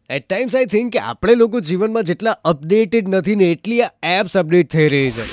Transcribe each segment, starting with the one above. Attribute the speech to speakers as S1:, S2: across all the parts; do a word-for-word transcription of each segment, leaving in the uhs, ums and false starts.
S1: At times I think કે આપણે લોકો જીવનમાં જેટલા અપડેટેડ નથી ને એટલી આ એપ્સ અપડેટ થઈ રહી છે.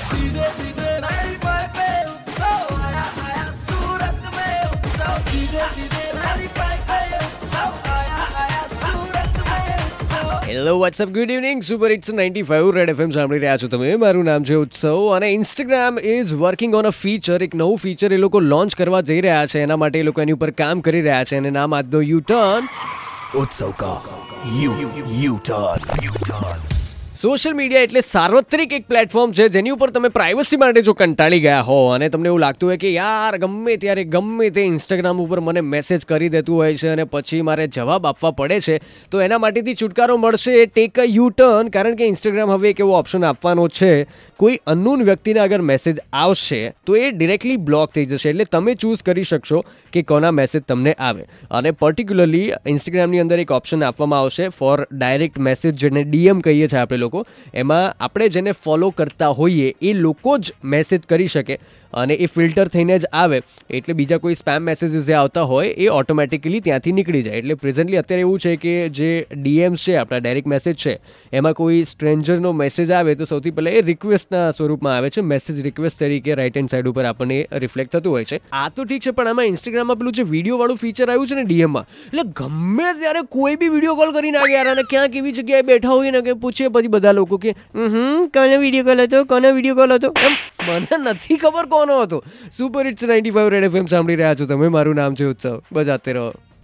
S1: Hello WhatsApp good evening super it's ninety five red FM સાંભળી રહ્યા છો તમે. મારું નામ છે ઉત્સવ અને Instagram is working on a feature. એક નવું ફીચર એ લોકો લોન્ચ કરવા જઈ રહ્યા છે. એના માટે એ લોકો એની ઉપર કામ કરી રહ્યા છે અને નામ આજનો યુ ટર્ન
S2: उत्सव का U U turn.
S1: Social media એટલે સાર્વત્રિક એક પ્લેટફોર્મ છે જેની ઉપર તમે પ્રાઇવસી માટે જો કંટાળી ગયા હો અને તમને એવું લાગતું હોય કે યાર ગમે ત્યારે ગમે તે ઇન્સ્ટાગ્રામ ઉપર મને મેસેજ કરી દેતું હોય છે અને પછી મારે જવાબ આપવા પડે છે, તો એના માટેથી છુટકારો મળશે. Take a U turn. કારણ કે ઇન્સ્ટાગ્રામ હવે એક એવો ઓપ્શન આપવાનો છે, કોઈ અનનોન વ્યક્તિને અગર મેસેજ આવશે તો એ ડિરેક્ટલી બ્લોક થઈ જશે. એટલે તમે ચૂઝ કરી શકશો કે કોના મેસેજ તમને આવે. અને પર્ટિક્યુલરલી ઇન્સ્ટાગ્રામની અંદર એક ઓપ્શન આપવામાં આવશે ફોર ડાયરેક્ટ મેસેજ, જેને ડીએમ કહીએ છીએ આપણે લોકો. એમાં આપણે જેને ફોલો કરતા હોઈએ એ લોકો જ મેસેજ કરી શકે અને એ ફિલ્ટર થઈને જ આવે. એટલે બીજા કોઈ સ્પેમ મેસેજીસ જે આવતા હોય એ ઓટોમેટિકલી ત્યાંથી નીકળી જાય. એટલે પ્રેઝન્ટલી અત્યારે એવું છે કે જે ડીએમ્સ છે, આપણા ડાયરેક્ટ મેસેજ છે, એમાં કોઈ સ્ટ્રેન્જરનો મેસેજ આવે તો સૌથી પહેલાં એ રિક્વેસ્ટના સ્વરૂપમાં આવે છે. મેસેજ રિક્વેસ્ટ તરીકે રાઇટ હેન્ડ સાઈડ ઉપર આપણને રિફ્લેક્ટ થતું હોય છે. આ તો ઠીક છે, પણ આમાં ઇન્સ્ટાગ્રામમાં પેલું જે વિડીયોવાળું ફીચર આવ્યું છે ને ડીએમમાં, એટલે ગમે ત્યારે કોઈ બી વિડીયો કોલ કરી નાખે યાર. અને ક્યાંક એવી જગ્યાએ બેઠા હોઈએ ને કે પૂછીએ પછી બધા લોકો કે હમ કોનો વિડીયો કોલ હતો, કોનો વિડીયો કોલ હતો, એમ મને નથી ખબર કોનો હતો. Super it's ninety five red FM સાંભળી રહ્યા છો તમે. મારું નામ છે ઉત્સવ. બજાતે રહો.